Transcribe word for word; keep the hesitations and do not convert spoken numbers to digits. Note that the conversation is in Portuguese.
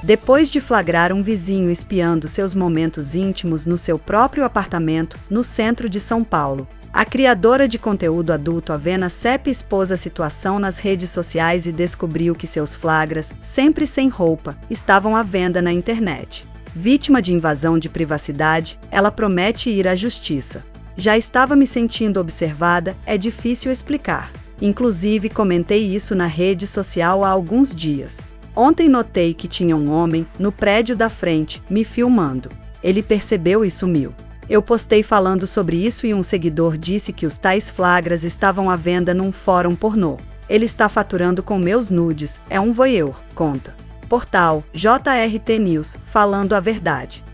Depois de flagrar um vizinho espiando seus momentos íntimos no seu próprio apartamento, no centro de São Paulo, a criadora de conteúdo adulto Avena Sepp expôs a situação nas redes sociais e descobriu que seus flagras, sempre sem roupa, estavam à venda na internet. Vítima de invasão de privacidade, ela promete ir à justiça. Já estava me sentindo observada, é difícil explicar. Inclusive, comentei isso na rede social há alguns dias. Ontem notei que tinha um homem, no prédio da frente, me filmando. Ele percebeu e sumiu. Eu postei falando sobre isso e um seguidor disse que os tais flagras estavam à venda num fórum pornô. Ele está faturando com meus nudes, é um voyeur, conta. Portal J R T News, falando a verdade.